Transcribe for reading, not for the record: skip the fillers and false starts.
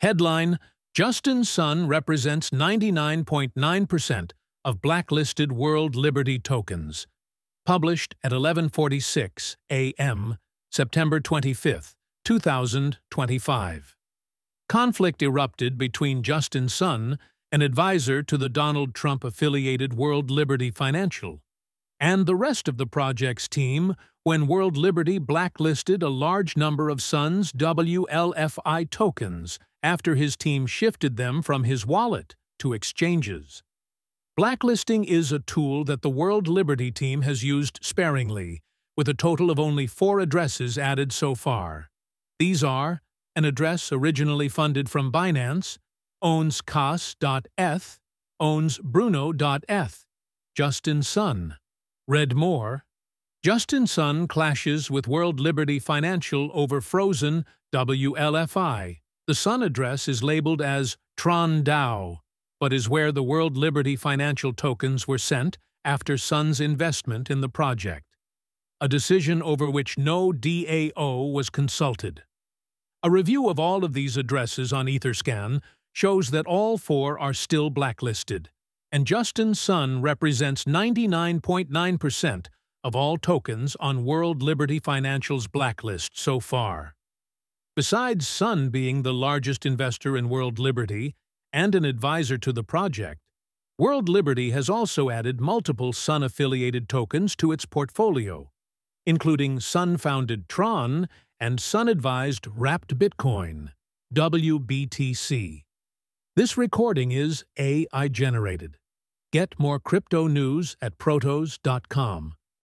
Headline: Justin Sun represents 99.9% of blacklisted World Liberty tokens. Published at 11:46 a.m., September 25, 2025. Conflict erupted between Justin Sun, an advisor to the Donald Trump-affiliated World Liberty Financial, and the rest of the project's team when World Liberty blacklisted a large number of Sun's WLFI tokens after his team shifted them from his wallet to exchanges. Blacklisting is a tool that the World Liberty team has used sparingly, with a total of only 4 addresses added so far. These are an address originally funded from Binance, owns Cas.eth, owns Bruno.eth, Justin Sun. Read more. Justin Sun clashes with World Liberty Financial over frozen WLFI. The Sun address is labeled as Tron DAO, but is where the World Liberty Financial tokens were sent after Sun's investment in the project, a decision over which no DAO was consulted. A review of all of these addresses on Etherscan shows that all 4 are still blacklisted, and Justin Sun represents 99.9% of all tokens on World Liberty Financial's blacklist so far. Besides Sun being the largest investor in World Liberty and an advisor to the project, World Liberty has also added multiple Sun-affiliated tokens to its portfolio, including Sun-founded Tron and Sun-advised Wrapped Bitcoin, WBTC. This recording is AI-generated. Get more crypto news at protos.com.